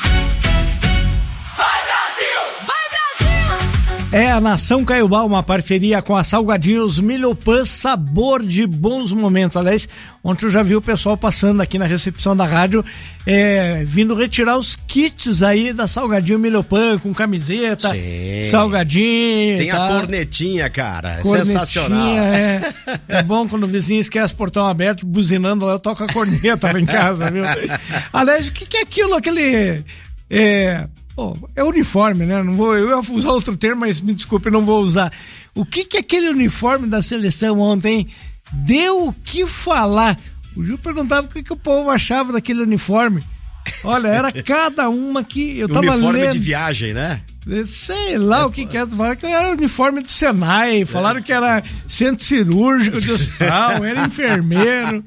É a Nação Caiobá, uma parceria com a Salgadinhos Milho Pan, sabor de bons momentos. Aliás, ontem eu já vi o pessoal passando aqui na recepção da rádio, é, vindo retirar os kits aí da Salgadinho Milho Pan, com camiseta, Sim. salgadinho. Tem tá? a cornetinha, cara, é cornetinha, sensacional. É, é bom quando o vizinho esquece o portão aberto, buzinando lá, eu toco a corneta lá em casa, viu? Aliás, o que, que é aquilo, aquele... É, Oh, é uniforme, né? Não vou, eu ia usar outro termo, mas me desculpe, não vou usar. O que que aquele uniforme da seleção ontem deu o que falar? O Gil perguntava o que, que o povo achava daquele uniforme. Olha, era cada uma que eu tava uniforme lendo. de viagem, né? Sei lá o que que é. Falaram que era uniforme do Senai, falaram que era centro cirúrgico de hospital, era enfermeiro.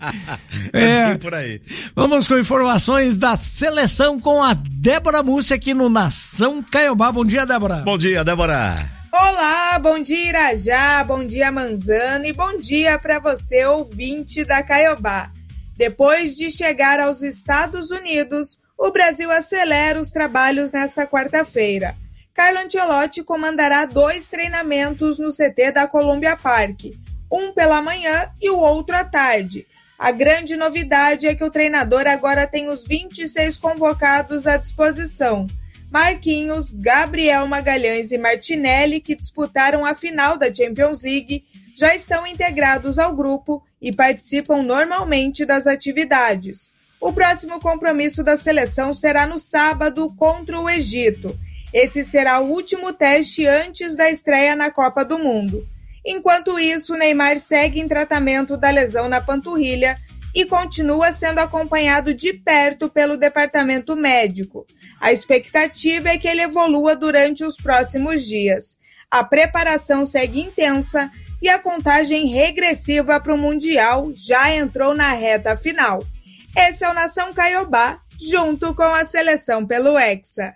É, por aí. Vamos com informações da seleção com a Débora Mussi aqui no Nação Caiobá. Bom dia, Débora. Bom dia, Débora. Olá, bom dia, Irajá, bom dia, Manzano, e bom dia para você, ouvinte da Caiobá. Depois de chegar aos Estados Unidos, o Brasil acelera os trabalhos nesta quarta-feira. Carlo Ancelotti comandará dois treinamentos no C T da Columbia Park, um pela manhã e o outro à tarde. A grande novidade é que o treinador agora tem os vinte e seis convocados à disposição. Marquinhos, Gabriel Magalhães e Martinelli, que disputaram a final da Champions League, já estão integrados ao grupo e participam normalmente das atividades. O próximo compromisso da seleção será no sábado contra o Egito. Esse será o último teste antes da estreia na Copa do Mundo. Enquanto isso, Neymar segue em tratamento da lesão na panturrilha e continua sendo acompanhado de perto pelo departamento médico. A expectativa é que ele evolua durante os próximos dias. A preparação segue intensa e a contagem regressiva para o Mundial já entrou na reta final. Esse é o Nação Caiobá, junto com a seleção pelo Hexa.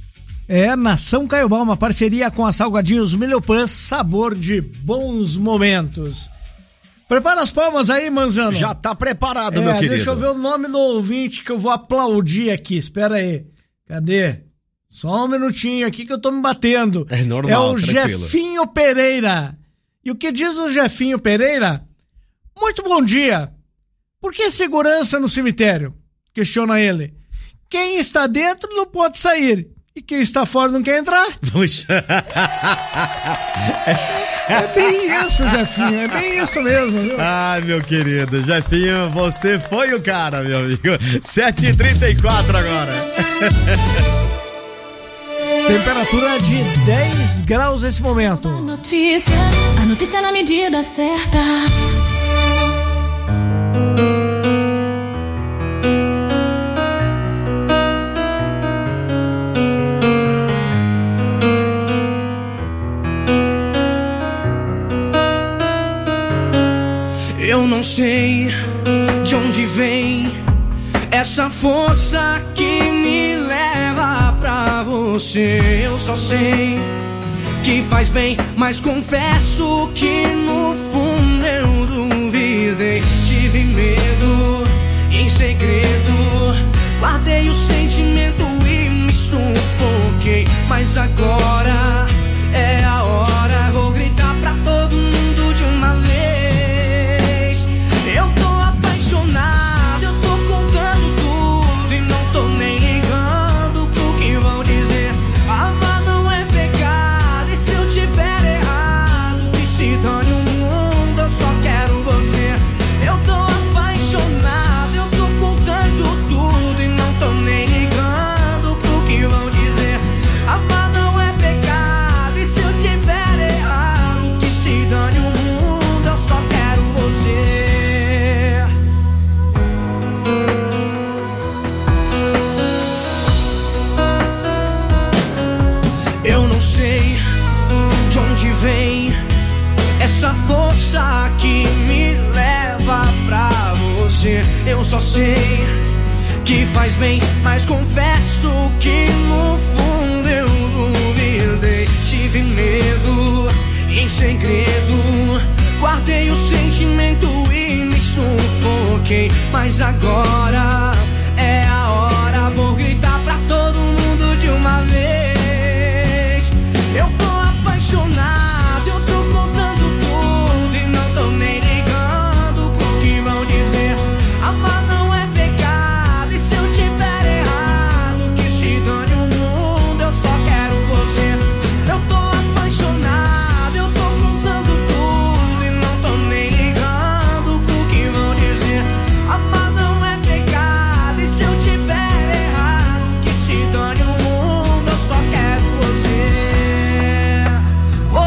É Nação Caiobá, uma parceria com a Salgadinhos Milho Pan, sabor de bons momentos. Prepara as palmas aí, Manzano. Já tá preparado, é, meu querido. Deixa eu ver o nome do ouvinte que eu vou aplaudir aqui, espera aí. Cadê? Só um minutinho aqui que eu tô me batendo. É normal, É o tranquilo. Jefinho Pereira. E o que diz o Jefinho Pereira? Muito bom dia. Por que segurança no cemitério? Questiona ele. Quem está dentro não pode sair. E quem está fora não quer entrar? Puxa. É bem isso, Jefinho. É bem isso mesmo, viu? Ai, meu querido. Jefinho, você foi o cara, meu amigo. sete e trinta e quatro agora. Temperatura de dez graus nesse momento. A notícia, a notícia na medida certa. Eu não sei de onde vem essa força que me leva pra você. Eu só sei que faz bem, mas confesso que no fundo eu duvidei. Tive medo, em segredo, guardei o sentimento e me sufoquei. Mas agora é a hora, vou gritar pra todo mundo de uma vez. Eu tô apaixonado, eu tô contando tudo e não tô nem ligando pro que vão dizer. Amar não é pecado e se eu tiver errado, que se dane o mundo, eu só quero você. Eu tô apaixonado, eu tô contando tudo e não tô nem ligando pro que vão dizer. Amar não é pecado e se eu tiver errado, que se dane o mundo, eu só quero você. Eu não sei de onde vem essa força que me leva pra você. Eu só sei que faz bem, mas confesso que no fundo eu duvidei. Tive medo, em segredo, ok, mas agora é a hora. Vou gritar pra todo mundo de uma vez. Eu tô apaixonado, eu tô contando tudo e não tô nem ligando pro que vão dizer. Amar não é pecado, e se eu tiver errado, que se dane o mundo, eu só quero você. Eu tô apaixonado, eu tô contando tudo e não tô nem ligando pro que vão dizer. Amar não é pecado, e se eu tiver errado, que se dane o mundo, eu só quero você. Oh,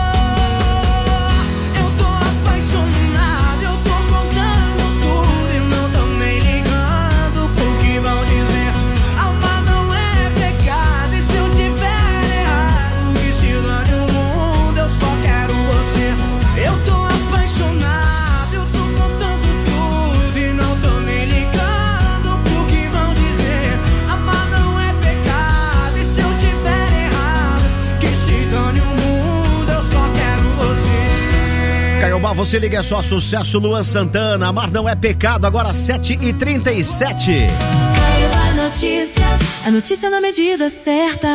eu tô apaixonado, eu tô contando tudo e não tô nem ligando pro que vão dizer. Amar não é pecado, e se eu tiver errado, que se dane o mundo, eu só quero você. Eu tô apaixonado, eu tô contando tudo e não tô nem ligando pro que vão dizer. Amar não é pecado, e se eu tiver errado, que se dane o mundo, eu só quero você. Caiobá, você liga, é só sucesso. Luan Santana, Amar não é pecado, agora sete e trinta e sete. Caiobá Notícias, a notícia na medida certa.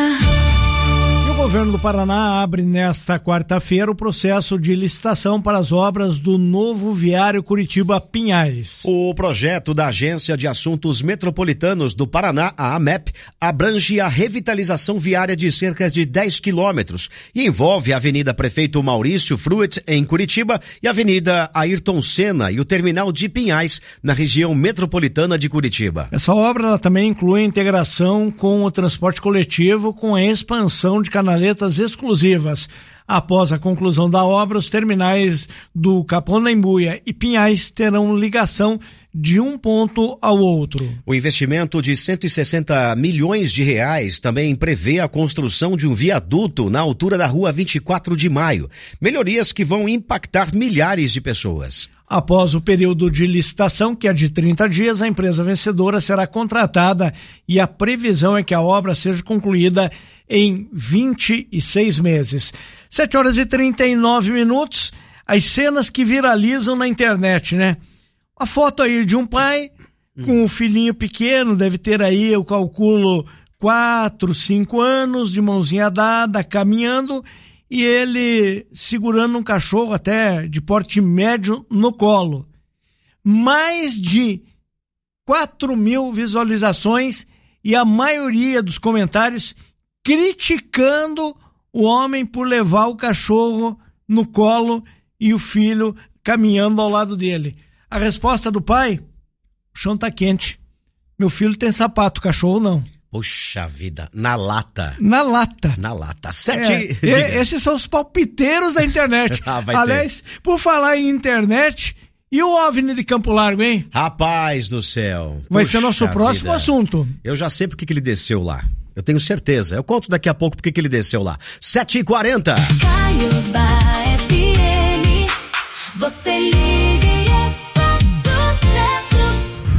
E o governo do Paraná abre nesta quarta-feira o processo de licitação para as obras do novo viário Curitiba-Pinhais. O projeto da Agência de Assuntos Metropolitanos do Paraná, a AMEP, abrange a revitalização viária de cerca de dez quilômetros e envolve a Avenida Prefeito Maurício Fruet, em Curitiba, e a Avenida Ayrton Senna e o terminal de Pinhais, na região metropolitana de Curitiba. Essa obra ela também inclui a integração com o transporte coletivo, com a expansão de canaletas exclusivas. Após a conclusão da obra, os terminais do Caponembuia e Pinhais terão ligação de um ponto ao outro. O investimento de cento e sessenta milhões de reais também prevê a construção de um viaduto na altura da rua vinte e quatro de maio. Melhorias que vão impactar milhares de pessoas. Após o período de licitação, que é de trinta dias, a empresa vencedora será contratada e a previsão é que a obra seja concluída em vinte e seis meses. sete horas e trinta e nove minutos, as cenas que viralizam na internet, né? A foto aí de um pai com um filhinho pequeno, deve ter aí, eu calculo, quatro, cinco anos, de mãozinha dada, caminhando, e ele segurando um cachorro até de porte médio no colo. Mais de quatro mil visualizações e a maioria dos comentários criticando o homem por levar o cachorro no colo e o filho caminhando ao lado dele. A resposta do pai: o chão tá quente. Meu filho tem sapato, o cachorro não. Puxa vida, na lata. Na lata. Na lata. Sete. É, esses são os palpiteiros da internet. Ah, vai Aliás, ter. por falar em internet, e o OVNI de Campo Largo, hein? Rapaz do céu. Vai Puxa ser nosso próximo vida. assunto. Eu já sei porque que ele desceu lá. Eu tenho certeza. Eu conto daqui a pouco porque que ele desceu lá. sete e quarenta. Caiobá F M, você liga e é só sucesso.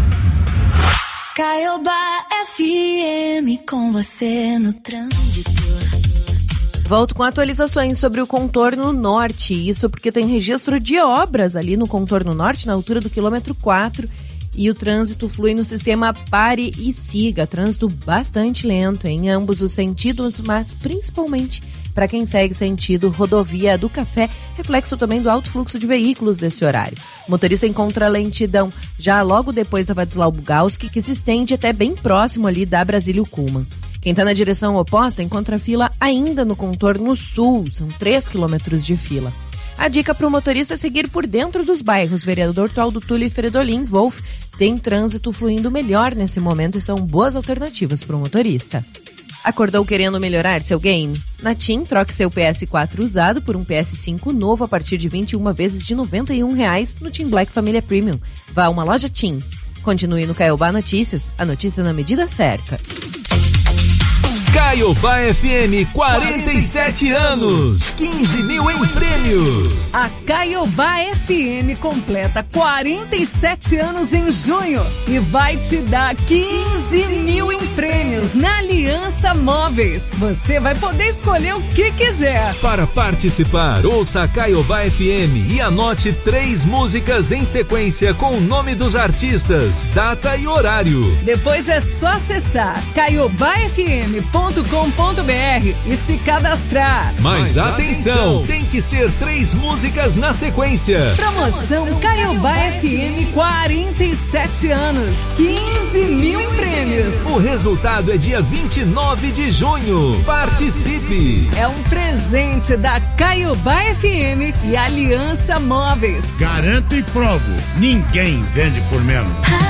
Caiobá F M, com você no trânsito. Volto com atualizações sobre o contorno norte, isso porque tem registro de obras ali no contorno norte, na altura do quilômetro quatro, e o trânsito flui no sistema pare e siga, trânsito bastante lento em ambos os sentidos, mas principalmente para quem segue sentido rodovia do Café, reflexo também do alto fluxo de veículos desse horário. O motorista encontra lentidão já logo depois da Vadislau Bugalski, que se estende até bem próximo ali da Brasílio Kuhlmann. Quem está na direção oposta encontra fila ainda no contorno sul, são três quilômetros de fila. A dica para o motorista é seguir por dentro dos bairros Vereador Tualdo Túlio e Fredolin Wolf. Tem trânsito fluindo melhor nesse momento e são boas alternativas para o motorista. Acordou querendo melhorar seu game? Na TIM, troque seu P S quatro usado por um P S cinco novo a partir de vinte e uma vezes de noventa e um reais no TIM Black Família Premium. Vá a uma loja TIM. Continue no Caiobá Notícias, a notícia na medida certa. Caiobá F M, quarenta e sete anos, quinze mil em prêmios. A Caiobá F M completa quarenta e sete anos em junho e vai te dar quinze mil em prêmios na Aliança Móveis. Você vai poder escolher o que quiser. Para participar, ouça a Caiobá F M e anote três músicas em sequência com o nome dos artistas, data e horário. Depois é só acessar caiobá f m ponto com ponto b r e se cadastrar. Mas, Mas atenção, atenção, tem que ser três músicas na sequência. Promoção Caiobá F M, quarenta e sete anos, quinze mil em prêmios. O resultado é dia vinte e nove de junho. Participe! É um presente da Caiobá F M e Aliança Móveis. Garanto e provo, ninguém vende por menos.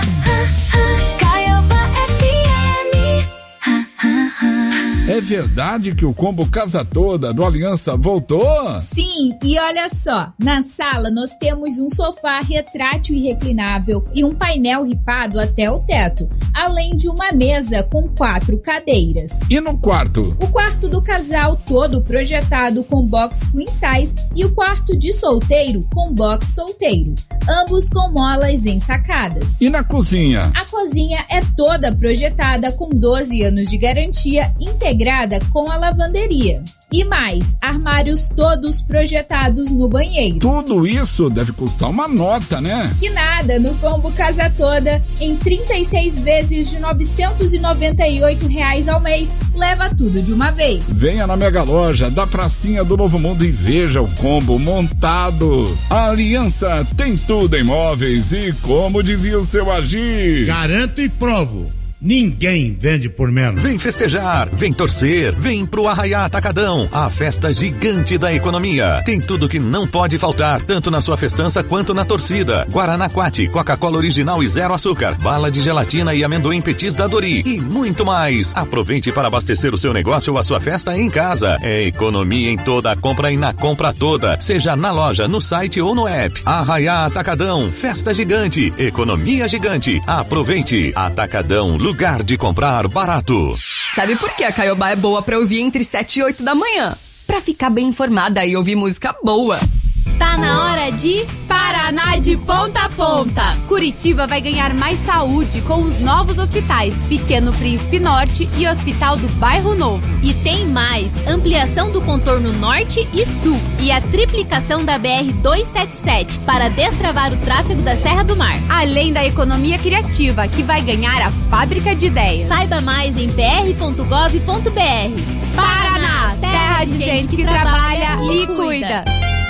É verdade que o combo Casa Toda do Aliança voltou? Sim, e olha só, na sala nós temos um sofá retrátil e reclinável e um painel ripado até o teto, além de uma mesa com quatro cadeiras. E no quarto? O quarto do casal todo projetado com box queen size e o quarto de solteiro com box solteiro, ambos com molas ensacadas. E na cozinha? A cozinha é toda projetada com doze anos de garantia, integrada com a lavanderia. E mais, armários todos projetados no banheiro. Tudo isso deve custar uma nota, né? Que nada, no combo Casa Toda, em trinta e seis vezes de novecentos e noventa e oito reais ao mês, leva tudo de uma vez. Venha na Mega Loja da Pracinha do Novo Mundo e veja o combo montado. A Aliança tem tudo em móveis e, como dizia o seu Agir, garanto e provo, ninguém vende por menos. Vem festejar, vem torcer, vem pro Arraiá Atacadão, a festa gigante da economia. Tem tudo que não pode faltar, tanto na sua festança quanto na torcida. Guaraná Quati, Coca-Cola original e zero açúcar, bala de gelatina e amendoim petis da Dori e muito mais. Aproveite para abastecer o seu negócio ou a sua festa em casa. É economia em toda a compra e na compra toda, seja na loja, no site ou no app. Arraiá Atacadão, festa gigante, economia gigante. Aproveite. Atacadão, lugar de comprar barato. Sabe por que a Caiobá é boa pra ouvir entre sete e oito da manhã? Pra ficar bem informada e ouvir música boa. Tá na hora de Paraná de ponta a ponta. Curitiba vai ganhar mais saúde com os novos hospitais Pequeno Príncipe Norte e Hospital do Bairro Novo. E tem mais, ampliação do contorno norte e sul e a triplicação da B R duzentos e setenta e sete para destravar o tráfego da Serra do Mar. Além da economia criativa, que vai ganhar a fábrica de ideias. Saiba mais em p r ponto gov ponto b r. Paraná, terra de gente que trabalha e cuida.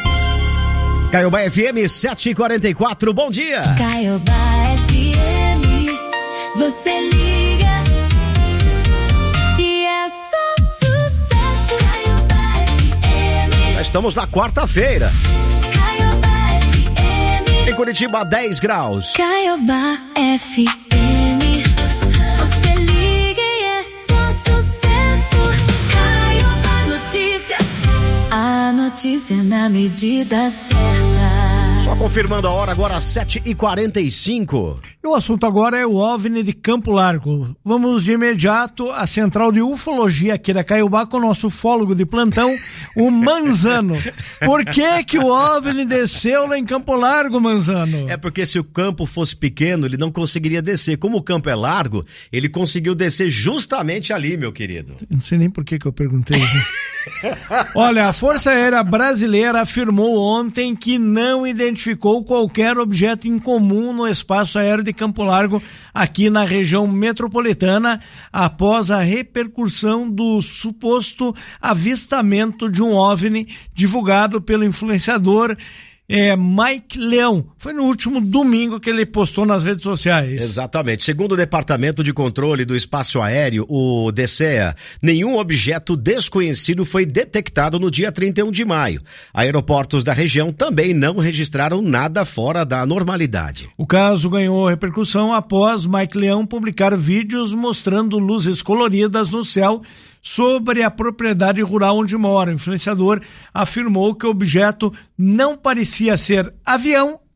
Caiobá F M sete e quarenta e quatro, bom dia! Caiobá F M, você liga e é só sucesso. Caiobá F M. Já estamos na quarta-feira. Caiobá F M. Em Curitiba, dez graus. Caiobá F M, você liga e é só sucesso. Caiobá Notícias, a notícia na medida certa. Só confirmando a hora agora, sete e quarenta e cinco. E o assunto agora é o OVNI de Campo Largo. Vamos de imediato à central de ufologia aqui da Caiobá com o nosso ufólogo de plantão, o Manzano. Por que que o OVNI desceu lá em Campo Largo, Manzano? É porque se o campo fosse pequeno, ele não conseguiria descer. Como o campo é largo, ele conseguiu descer justamente ali, meu querido. Não sei nem por que que eu perguntei isso. Olha, a Força Aérea Brasileira afirmou ontem que não identificou qualquer objeto incomum no espaço aéreo de Campo Largo, aqui na região metropolitana, após a repercussão do suposto avistamento de um OVNI divulgado pelo influenciador É, Mike Leão. Foi no último domingo que ele postou nas redes sociais. Exatamente. Segundo o Departamento de Controle do Espaço Aéreo, o DECEA, nenhum objeto desconhecido foi detectado no dia trinta e um de maio. Aeroportos da região também não registraram nada fora da normalidade. O caso ganhou repercussão após Mike Leão publicar vídeos mostrando luzes coloridas no céu sobre a propriedade rural onde mora. O influenciador afirmou que o objeto não parecia ser avião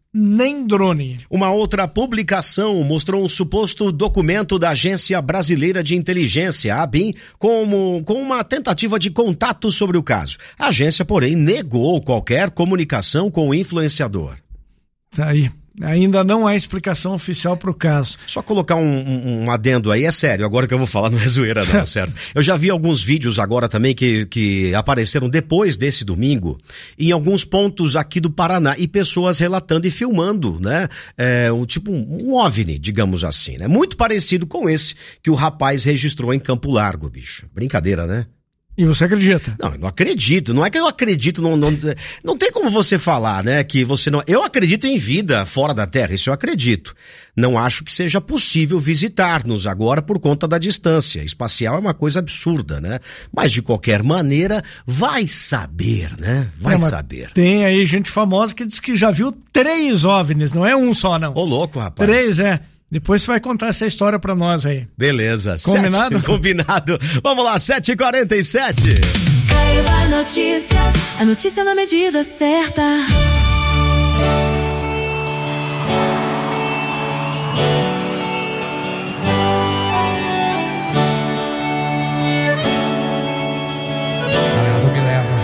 nem drone. Uma outra publicação mostrou um suposto documento da Agência Brasileira de Inteligência, a ABIN, como, com uma tentativa de contato sobre o caso. A agência, porém, negou qualquer comunicação com o influenciador. Tá aí. Ainda não há explicação oficial para o caso. Só colocar um, um, um adendo aí, é sério, agora que eu vou falar não é zoeira não, é certo? Eu já vi alguns vídeos agora também que, que apareceram depois desse domingo, em alguns pontos aqui do Paraná, e pessoas relatando e filmando, né? É, um, tipo um, um OVNI, digamos assim, né? Muito parecido com esse que o rapaz registrou em Campo Largo, bicho. Brincadeira, né? E você acredita? Não, eu não acredito. Não é que eu acredito, não, não, não tem como você falar, né, que você não... Eu acredito em vida fora da Terra, isso eu acredito. Não acho que seja possível visitar-nos agora por conta da distância. Espacial é uma coisa absurda, né? Mas, de qualquer maneira, vai saber, né? Vai é, saber. Tem aí gente famosa que diz que já viu três OVNIs, não é um só, não. Ô, louco, rapaz. Três, é. Depois você vai contar essa história pra nós aí. Beleza. Combinado? Sete, combinado. Vamos lá, sete e quarenta e sete. Caiba Notícias, a notícia na medida certa. Galera, me leva.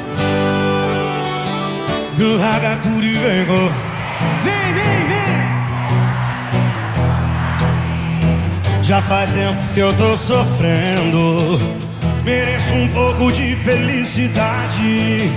Larga tudo e vem, vem, vem, vem. Já faz tempo que eu tô sofrendo, mereço um pouco de felicidade.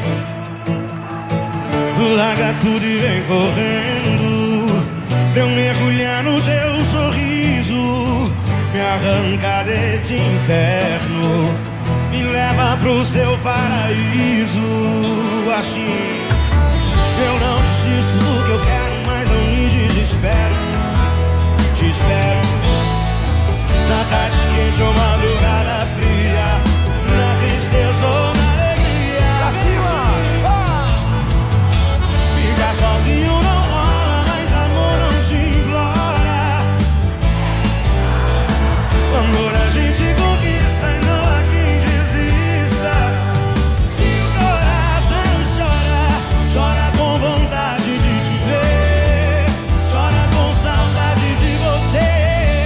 Larga tudo e vem correndo, pra eu mergulhar no teu sorriso. Me arranca desse inferno, me leva pro seu paraíso. Assim, eu não desisto do que eu quero, mas não me desespero. Te espero na tarde quente ou madrugada fria, na tristeza ou na alegria. Pra cima! Ficar sozinho não rola, mas amor não se implora. Amor a gente conquista e não há quem desista. Se o coração chora, chora com vontade de te ver, chora com saudade de você.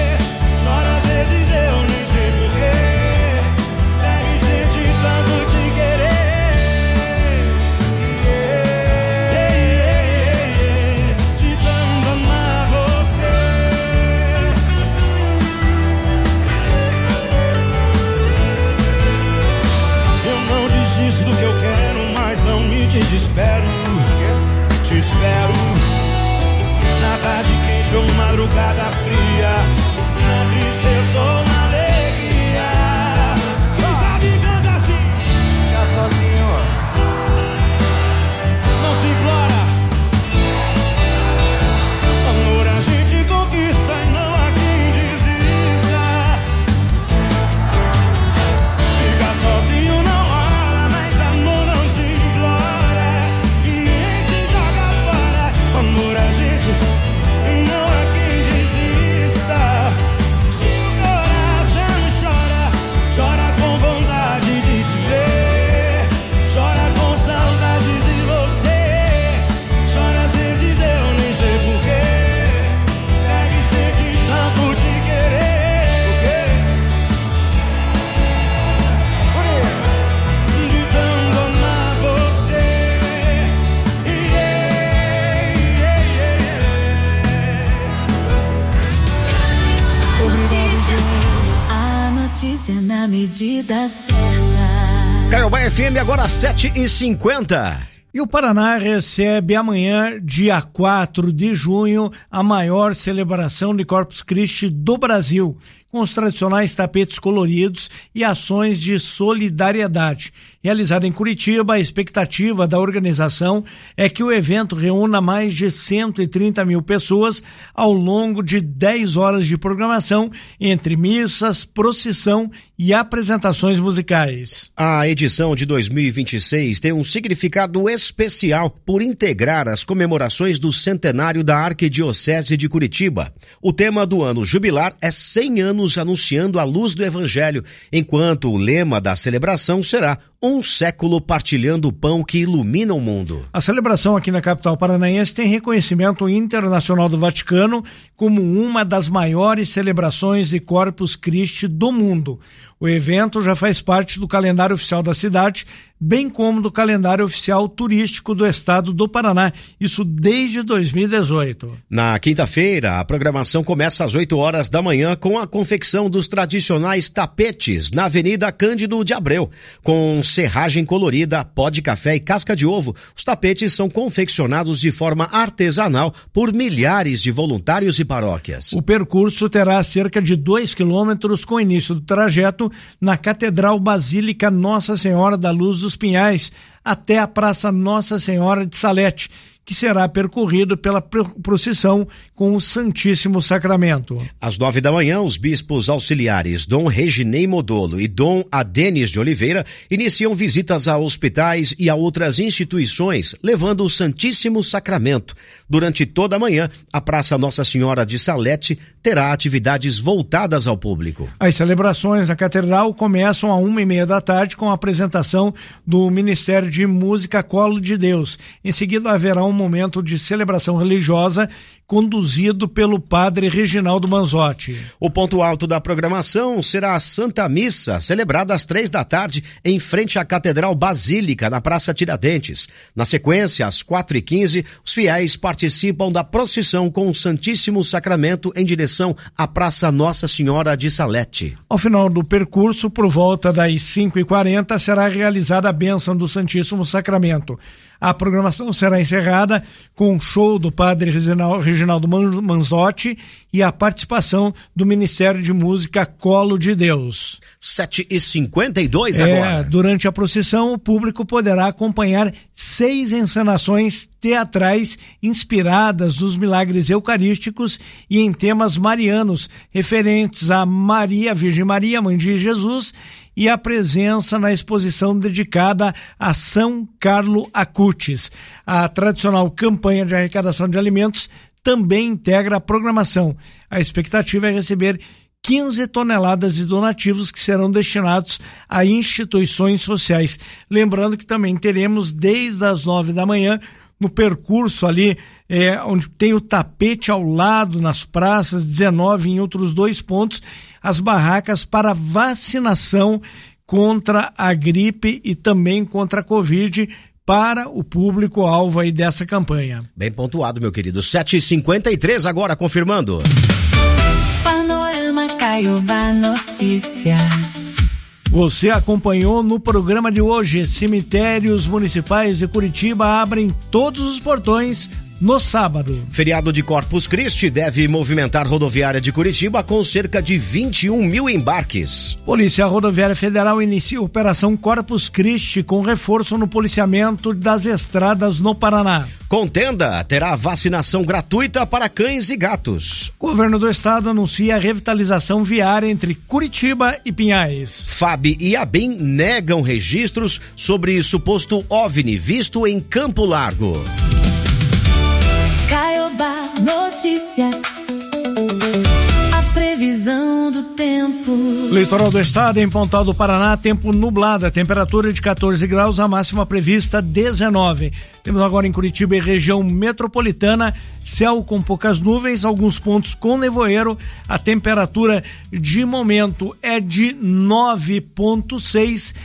Eu nem sei porquê, deve ser de tanto te querer, yeah, yeah, yeah, de tanto amar você. Eu não desisto do que eu quero, mas não me desespero. Te espero na tarde quente ou madrugada fria, na tristeza ou na alegria. Quem sabe canta assim, fica sozinho, não se implora. Amor a gente conquista e não há quem desista. Fica sozinho não rola, mas amor não se implora e nem se joga fora. Amor a gente não há quem desista. Chora com vontade de te ver, chora com saudade de você. Chora às vezes eu nem sei porquê, deve ser de tanto te querer. De tanto amar você. Yeah, yeah, yeah. Notícias, a notícia na medida certa. Caiobá F M agora sete e cinquenta. E o Paraná recebe amanhã, dia quatro de junho, a maior celebração de Corpus Christi do Brasil, com os tradicionais tapetes coloridos e ações de solidariedade. Realizada em Curitiba, a expectativa da organização é que o evento reúna mais de cento e trinta mil pessoas ao longo de dez horas de programação, entre missas, procissão e apresentações musicais. A edição de dois mil e vinte e seis tem um significado especial por integrar as comemorações do centenário da Arquidiocese de Curitiba. O tema do ano jubilar é cem anos anunciando a luz do Evangelho, enquanto o lema da celebração será um século partilhando o pão que ilumina o mundo. A celebração aqui na capital paranaense tem reconhecimento internacional do Vaticano como uma das maiores celebrações de Corpus Christi do mundo. O evento já faz parte do calendário oficial da cidade, bem como do calendário oficial turístico do estado do Paraná, isso desde dois mil e dezoito. Na quinta-feira, a programação começa às oito horas da manhã com a confecção dos tradicionais tapetes na Avenida Cândido de Abreu, com serragem colorida, pó de café e casca de ovo. Os tapetes são confeccionados de forma artesanal por milhares de voluntários e paróquias. O percurso terá cerca de dois quilômetros, com início do trajeto na Catedral Basílica Nossa Senhora da Luz dos Pinhais, até a Praça Nossa Senhora de Salete, que será percorrido pela procissão com o Santíssimo Sacramento. Às nove da manhã, os bispos auxiliares Dom Reginei Modolo e Dom Adenis de Oliveira iniciam visitas a hospitais e a outras instituições, levando o Santíssimo Sacramento. Durante toda a manhã, a Praça Nossa Senhora de Salete terá atividades voltadas ao público. As celebrações na Catedral começam a uma e meia da tarde com a apresentação do Ministério de Música Colo de Deus. Em seguida, haverá um momento de celebração religiosa conduzido pelo padre Reginaldo Manzotti. O ponto alto da programação será a Santa Missa, celebrada às três da tarde em frente à Catedral Basílica, na Praça Tiradentes. Na sequência, às quatro e quinze, os fiéis participam da procissão com o Santíssimo Sacramento em direção à Praça Nossa Senhora de Salete. Ao final do percurso, por volta das cinco e quarenta, será realizada a bênção do Santíssimo Sacramento. A programação será encerrada com o show do padre Reginaldo Manzotti e a participação do Ministério de Música Colo de Deus. sete e cinquenta e dois é, agora. Durante a procissão, o público poderá acompanhar seis encenações teatrais inspiradas nos milagres eucarísticos e em temas marianos, referentes a Maria, Virgem Maria, Mãe de Jesus, e a presença na exposição dedicada a São Carlo Acutis. A tradicional campanha de arrecadação de alimentos também integra a programação. A expectativa é receber quinze toneladas de donativos que serão destinados a instituições sociais. Lembrando que também teremos desde as nove da manhã, no percurso ali, é, onde tem o tapete ao lado, nas praças, dezenove em outros dois pontos, as barracas para vacinação contra a gripe e também contra a Covid para o público-alvo aí dessa campanha. Bem pontuado, meu querido. sete e cinquenta e três agora, confirmando. Panorama Caiobá Notícias. Você acompanhou no programa de hoje. Cemitérios municipais de Curitiba abrem todos os portões no sábado. Feriado de Corpus Christi deve movimentar rodoviária de Curitiba com cerca de vinte e um mil embarques. Polícia Rodoviária Federal inicia a Operação Corpus Christi com reforço no policiamento das estradas no Paraná. Contenda terá vacinação gratuita para cães e gatos. Governo do estado anuncia a revitalização viária entre Curitiba e Pinhais. F A B e ABIN negam registros sobre suposto OVNI visto em Campo Largo. Caiobá Notícias. A previsão do tempo. Litoral do estado, em Pontal do Paraná, tempo nublado, a temperatura de catorze graus, a máxima prevista dezenove. Temos agora em Curitiba e região metropolitana, céu com poucas nuvens, alguns pontos com nevoeiro. A temperatura de momento é de nove vírgula seis